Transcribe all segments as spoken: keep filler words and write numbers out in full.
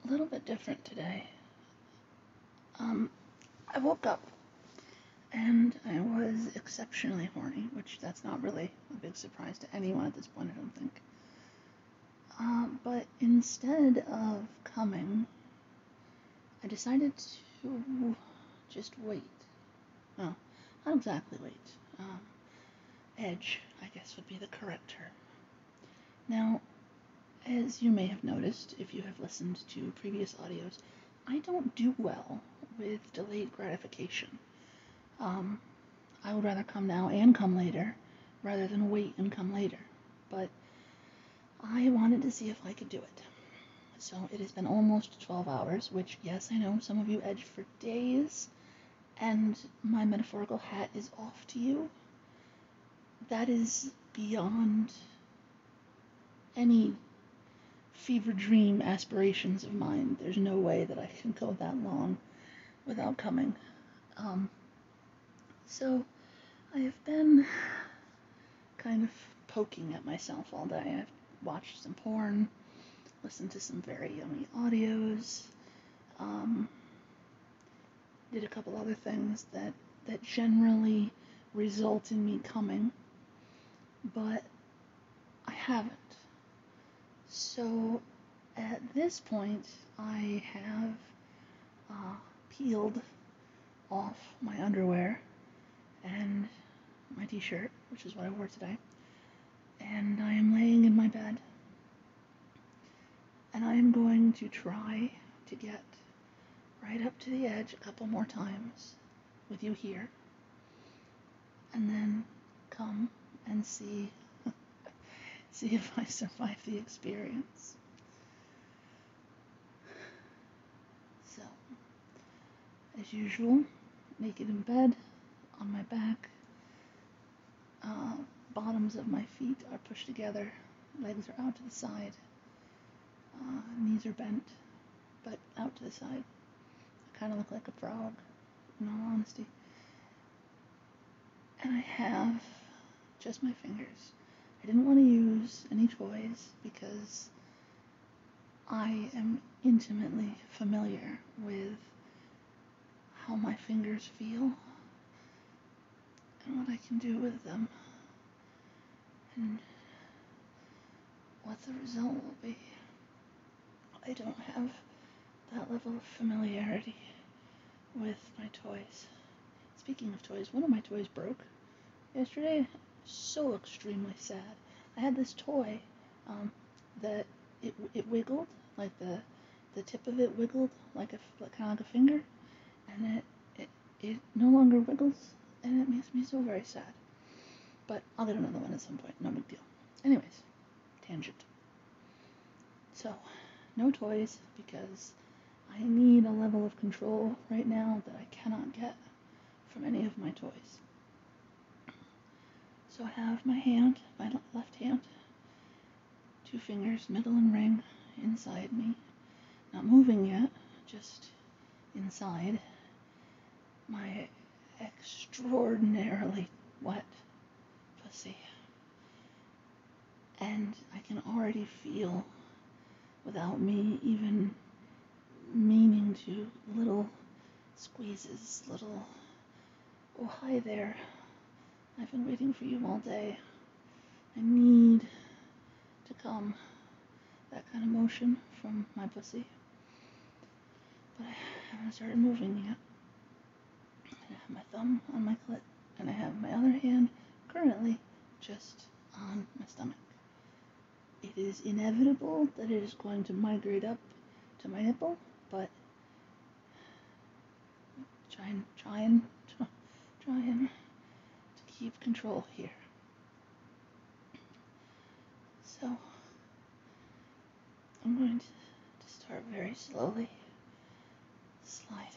a little bit different today. Um, I woke up and I was exceptionally horny, which that's not really a big surprise to anyone at this point, I don't think. Uh, but instead of coming, I decided to just wait. Well, not exactly wait. Um, edge, I guess, would be the correct term. Now, as you may have noticed, if you have listened to previous audios, I don't do well with delayed gratification. Um, I would rather come now and come later rather than wait and come later. But I wanted to see if I could do it. So it has been almost twelve hours, which, yes, I know some of you edged for days, and my metaphorical hat is off to you. That is beyond any fever dream aspirations of mine. There's no way that I can go that long without coming. Um, so I have been kind of poking at myself all day. I've watched some porn, listened to some very yummy audios, um, did a couple other things that, that generally result in me coming, but I haven't. So at this point, I have uh, peeled off my underwear and my t-shirt, which is what I wore today, and I am laying in my bed, and I am going to try to get right up to the edge a couple more times with you here, and then come and see see if I survive the experience. So, as usual, naked in bed, on my back, uh, bottoms of my feet are pushed together, legs are out to the side, uh, knees are bent, but out to the side. I kind of look like a frog, in all honesty. And I have just my fingers. I didn't want to use any toys because I am intimately familiar with how my fingers feel and what I can do with them and what the result will be. I don't have that level of familiarity with my toys. Speaking of toys, one of my toys broke yesterday. So extremely sad. I had this toy um, that it it wiggled, like the the tip of it wiggled like a like, kind of like a finger, and it, it it no longer wiggles, and it makes me so very sad. But I'll get another one at some point. No big deal. Anyways, tangent. So, no toys because I need a level of control right now that I cannot get from any of my toys. So I have my hand, my left hand, two fingers, middle and ring, inside me. Not moving yet, just inside. My extraordinarily wet pussy. And I can already feel, without me even meaning to, little squeezes, little, oh hi there, I've been waiting for you all day. I need to come. That kind of motion from my pussy. But I haven't started moving yet. And I have my thumb on my clit, and I have my other hand currently just on my stomach. It is inevitable that it is going to migrate up to my nipple, but trying, trying, trying to keep control here. So, I'm going to, to start very slowly sliding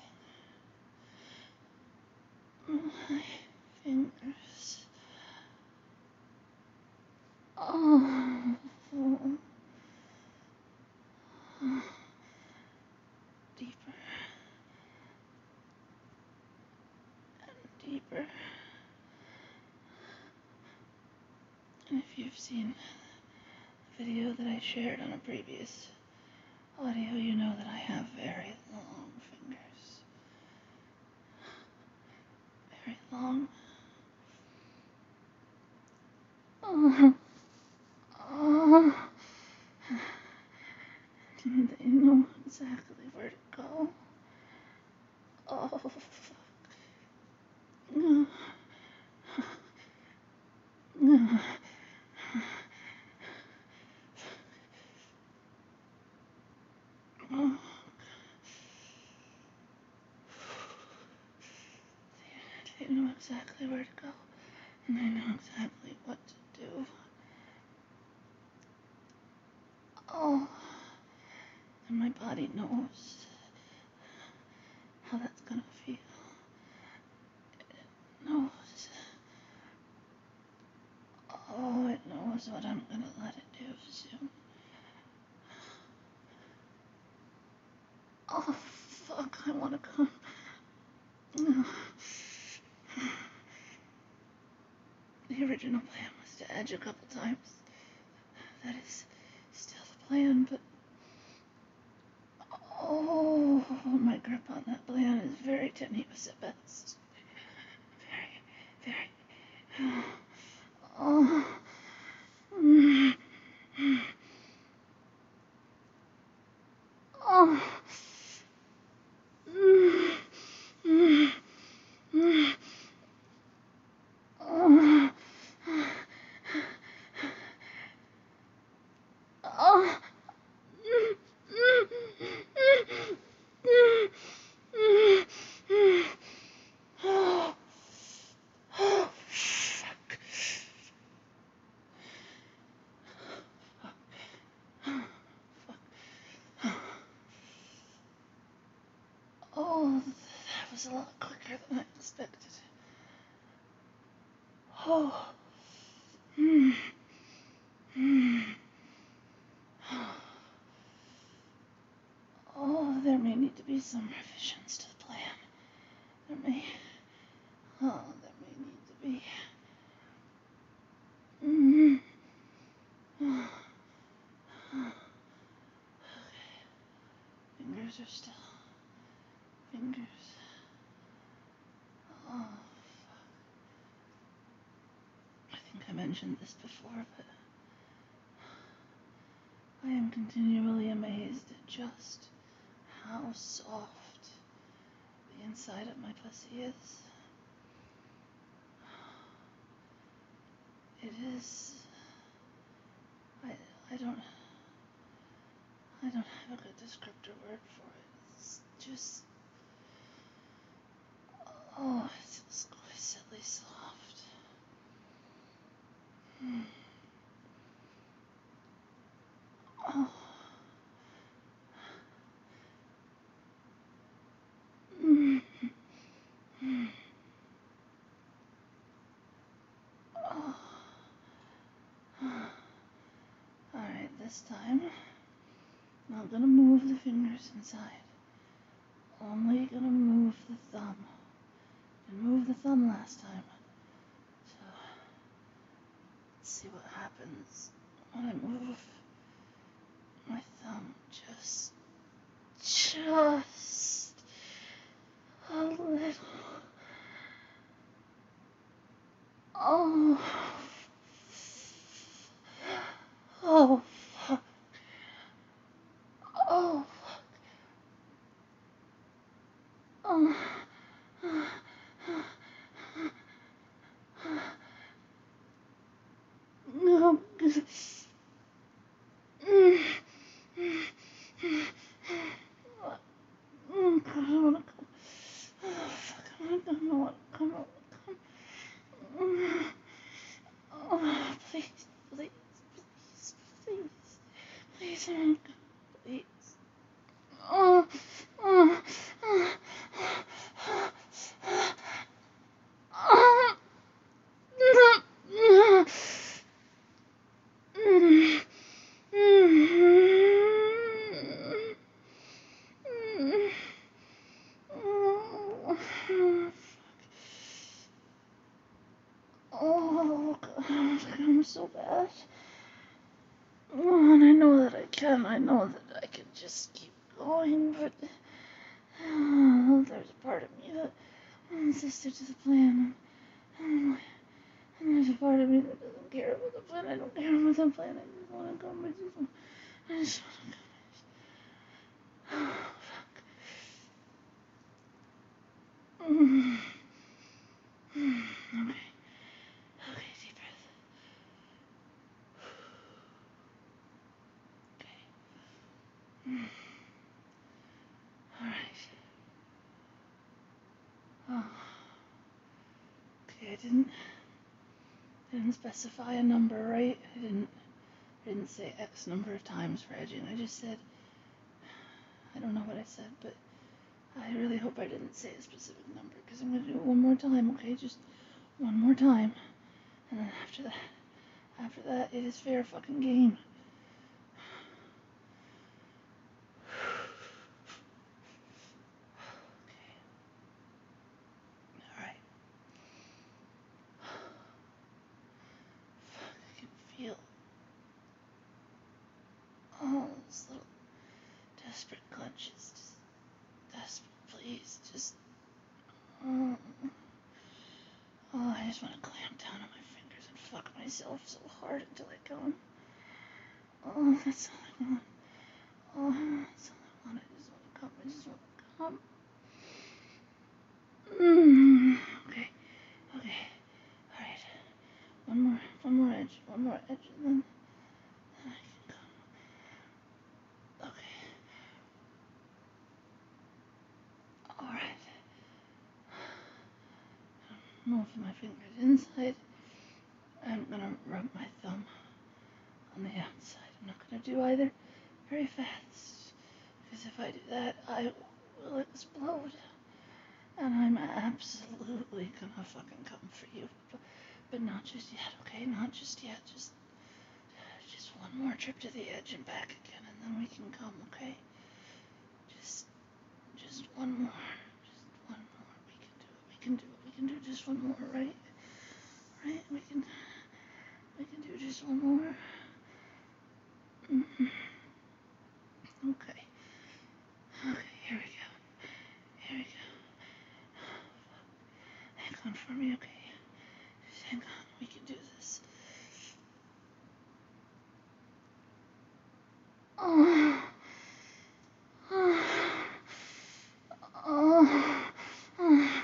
my fingers. Oh, deeper and deeper. And if you've seen the video that I shared on a previous audio, you know that I They know exactly where to go. Oh, fuck. No. No. Oh. They, they know exactly where to go, and they know exactly what to do. Oh, and my body knows how that's gonna feel. It knows. Oh, it knows what I'm gonna let it do soon. Oh, fuck, I wanna come. No. The original plan was to edge a couple times. That is still the plan, but oh, my grip on that plan is very tenuous at best. Very, very. Oh. Mm. Oh. Mm. Mm. Mm. Oh. Oh. Oh, fuck. Oh, that was a lot quicker than I expected. Oh. Mm. Mm. Oh, there may need to be some revisions to the plan. There may. Oh, there may need to be. Mm. Oh. Okay. Fingers are still. Fingers. Oh, I think I mentioned this before, but I am continually amazed at just how soft the inside of my pussy is. It is. I, I don't. I don't have a good descriptor word for it. It's just. Oh, it's exquisitely soft. Mm. Oh. Mm. Mm. Oh. Alright, this time, not gonna move the fingers inside. Only gonna move the thumb. Didn't move the thumb last time. So, let's see what happens when I move my thumb just, just a little. Oh. Oh, fuck. Oh, fuck. Oh. No. Mm. Mm, God, I wanna come. Oh, fuck, I wanna come. I wanna come. I wanna come. Mm. Oh, please, please, please, please, please, I wanna come. Please. Oh, oh, oh, oh, no, no. Mm, mm, mm, oh, oh, God, I'm so bad. Oh, and I know that I can. I know that I can just keep going, but oh, there's a part of me that insisted to the plan. And there's a part of me that doesn't care about the plan. I don't care about the plan. I just want to come. I just want, I just want to come. Alright. Oh. Okay, I didn't didn't specify a number, right? I didn't I didn't say X number of times for edging. I just said, I don't know what I said, but I really hope I didn't say a specific number, because I'm going to do it one more time, okay? Just one more time. And then after that, after that, it is fair fucking game. Okay. Alright. Fuck, I can feel all those little desperate clutches. Just desperate, please. Just. Oh, oh, I just want to clamp down on my fingers and fuck myself so hard until I come. Oh, that's all I want. Oh, that's all I want. I just want to come. I just want to come. Mm, okay. Okay. Alright. One more. One more edge. One more edge, and then, then I can come. Okay. Alright. Move my fingers inside. I'm gonna rub my thumb on the outside. I'm not gonna do either very fast, because if I do that, I will explode. And I'm absolutely gonna fucking come for you. But, but not just yet, okay? Not just yet. Just, just one more trip to the edge and back again, and then we can come, okay? Just, just one more. Just one more. We can do it. We can do it. We can do just one more, right? Right? We can, we can do just one more. Mm-hmm. Okay. Okay, here we go. Here we go. Hang on for me, okay? Just hang on. We can do this. Oh. Oh. Oh. Oh.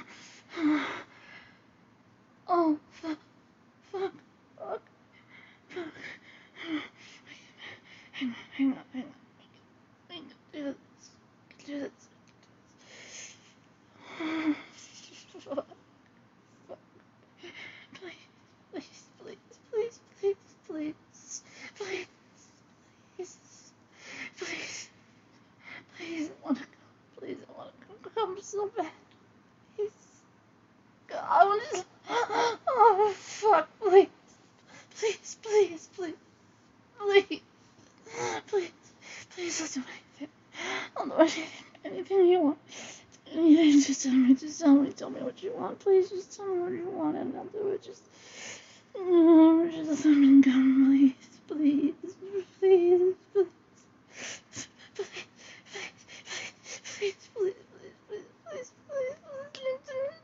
Oh. Fuck. Fuck. Fuck. Fuck. Hang on, hang on, hang on. We can do this. We can do this. Fuck. Fuck. Please, please, please, please, please, please, please, please, please, I want to go. Please, I want to come so bad. Please. God, I want to. Oh, fuck, please. Please, please, please. Please. Please. Please, I'll do anything. I'll do anything. Anything you want. Anything. Just tell me. Just tell me. Tell me what you want. Please, just tell me what you want and I'll do it. Just. Oh, just let me come, please. Please. Please. Please. Please. Please. Please. Please. Please. Please.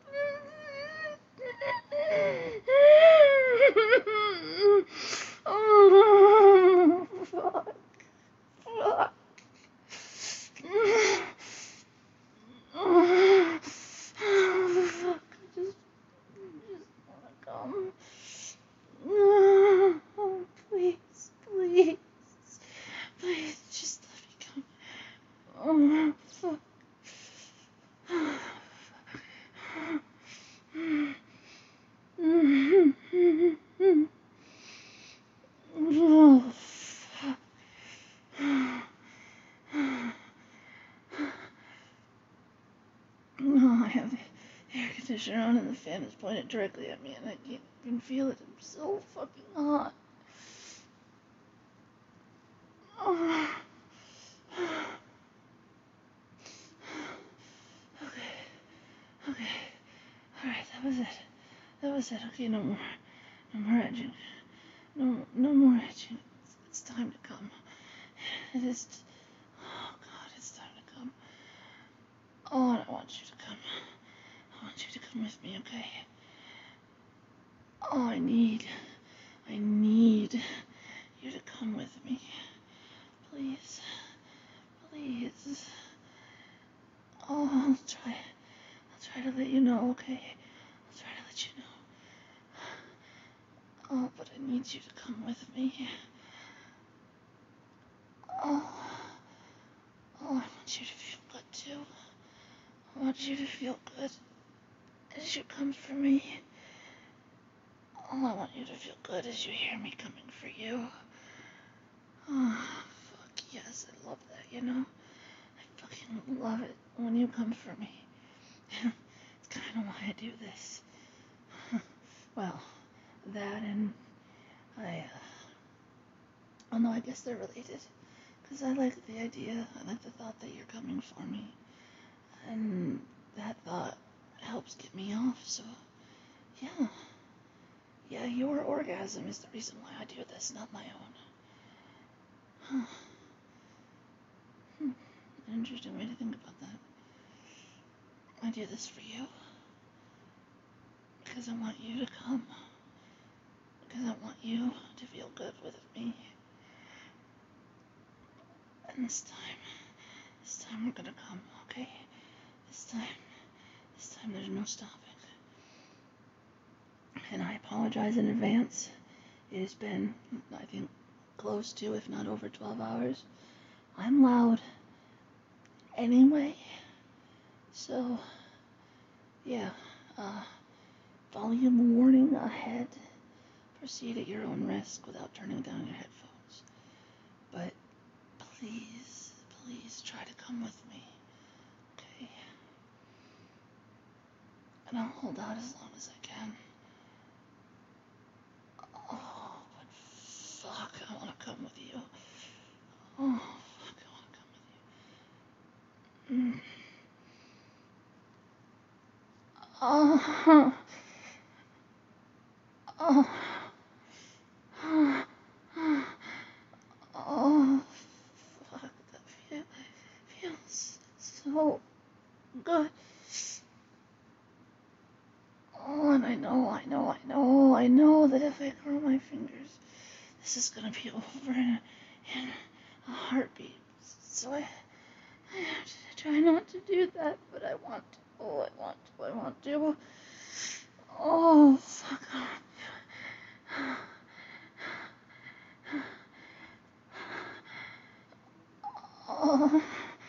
Oh, fuck. Fuck. Oh, fuck. I just, just wanna come. Oh, please, please, please, just let me come. Oh, fuck. Oh, fuck. Oh, I have the air conditioner on and the fan is pointed directly at me and I can't even feel it. I'm so fucking hot. Oh. Okay. Okay. Alright, that was it. That was it. Okay, no more. No more edging. No, no more edging. It's, it's time to come. It is. Oh, God, it's time to come. Oh, and I want you to come. I want you to come with me, okay? Oh, I need. I need you to come with me. Please. Please. Oh, I'll try. I'll try to let you know, okay? I'll try to let you know. Oh, but I need you to come with me. Oh. want you to feel good too. I want you to feel good as you come for me. Oh, I want you to feel good as you hear me coming for you. Oh, fuck yes, I love that, you know? I fucking love it when you come for me. It's kind of why I do this. Well, that and I, uh, oh no, I guess they're related. Because I like the idea, I like the thought that you're coming for me. And that thought helps get me off, so, yeah. Yeah, your orgasm is the reason why I do this, not my own. Huh. Hmm. Interesting way to think about that. I do this for you. Because I want you to come. Because I want you to feel good with me. And this time, this time we're gonna come, okay? This time, this time there's no stopping. And I apologize in advance. It has been, I think, close to, if not over twelve hours. I'm loud anyway. So, yeah, uh, volume warning ahead. Proceed at your own risk without turning down your headphones. But please, please try to come with me, okay? And I'll hold out as long as I can. Oh, but fuck, I want to come with you. Oh, fuck, I want to come with you. Mm. Oh, oh, oh, oh, fuck, that feel, feels so good. Oh, and I know, I know, I know, I know that if I curl my fingers, this is gonna be over in a, in a heartbeat. So I, I have to try not to do that, but I want to. Oh, I want to, I want to. Oh, fuck. Oh,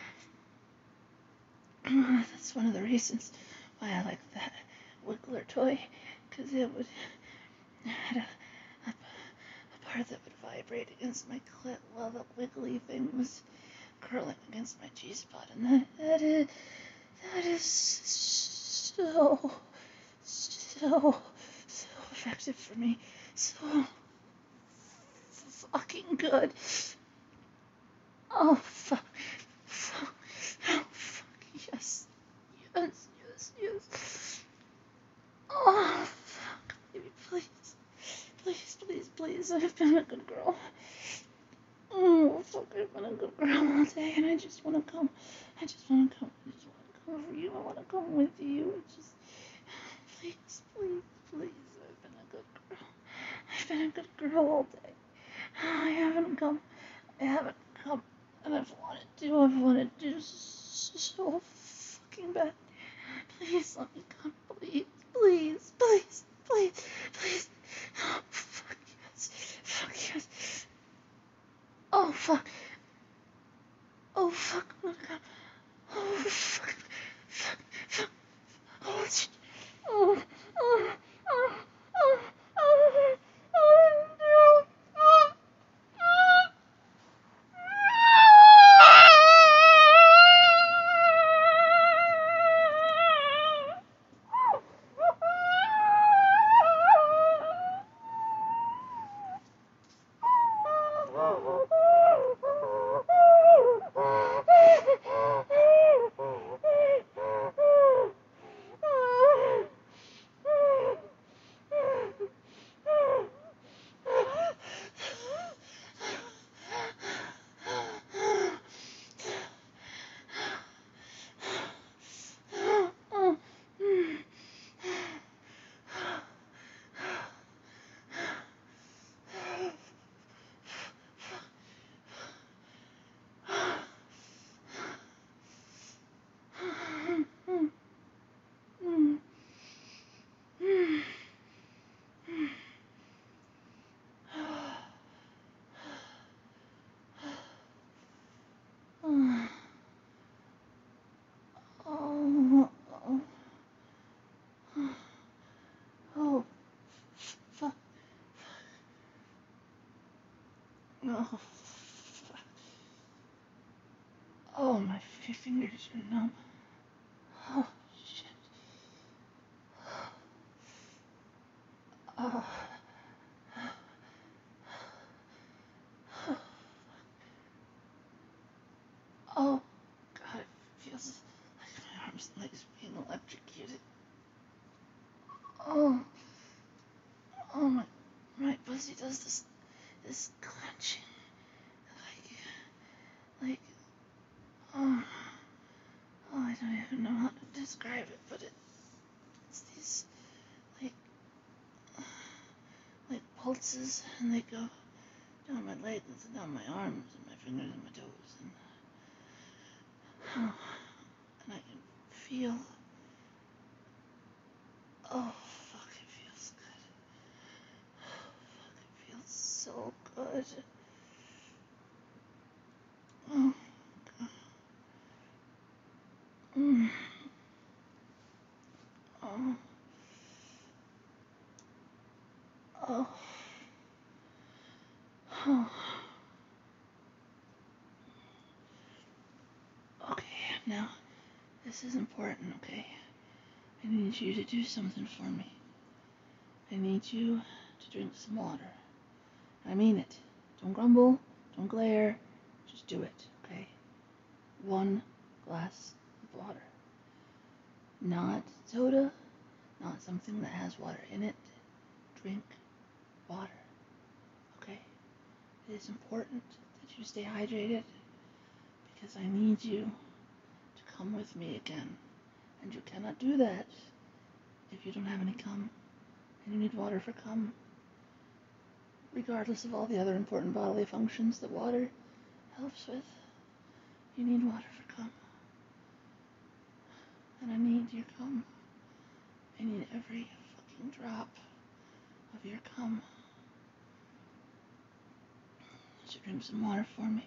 that's one of the reasons why I like that Wiggler toy, because it would, it had a, a, a part that would vibrate against my clit while the wiggly thing was curling against my G-spot, and that, that is, that is so, so, so effective for me, so fucking good. Oh, fuck, fuck, oh, fuck, yes, yes, yes, yes. Oh, fuck, baby, please, please, please, please, I've been a good girl. Oh, fuck, I've been a good girl all day, and I just want to come, I just want to come, I just want to come for you, I want to come with you, I just, please, please, please, I've been a good girl, I've been a good girl all day. I haven't come, I haven't come, and I've wanted to, I've wanted to so fucking bad. Please let me come, please, please, please, please, please. Oh, fuck yes, fuck yes. Oh, fuck. Oh, fuck, oh, God. Oh, fuck, fuck, fuck. Oh, shit. Oh, oh, oh, oh, oh, oh, no. Oh, oh. my fingers are numb. Oh, shit. Oh. Oh, God, it feels like my arms and legs being electrocuted. Oh, oh, my, my pussy does this, this clenching, like, like, oh, oh, I don't even know how to describe it, but it, it's these, like, like pulses, and they go down my legs and down my arms and my fingers and my toes, and, oh, and I can feel, oh, fuck, it feels good. Fuck, it feels so good. Oh, God. Mm. Oh. Oh. Oh. Okay, now, this is important, okay? I need you to do something for me. I need you to drink some water. I mean it. Don't grumble, don't glare, just do it, okay? One glass of water. Not soda, not something that has water in it. Drink water, okay? It is important that you stay hydrated because I need you to come with me again. And you cannot do that if you don't have any cum. And you need water for cum. Regardless of all the other important bodily functions that water helps with, you need water for cum. And I need your cum. I need every fucking drop of your cum. So drink some water for me.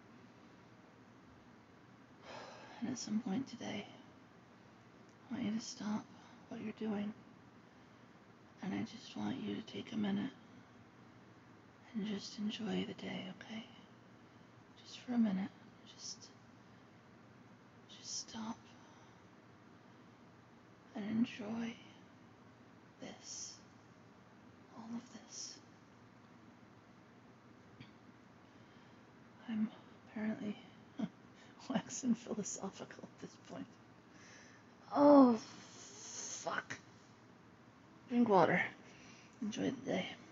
And at some point today, I want you to stop what you're doing. And I just want you to take a minute and just enjoy the day, okay? Just for a minute. Just, just stop and enjoy this. All of this. I'm apparently waxing philosophical at this point. Oh, fuck. Drink water. Enjoy the day.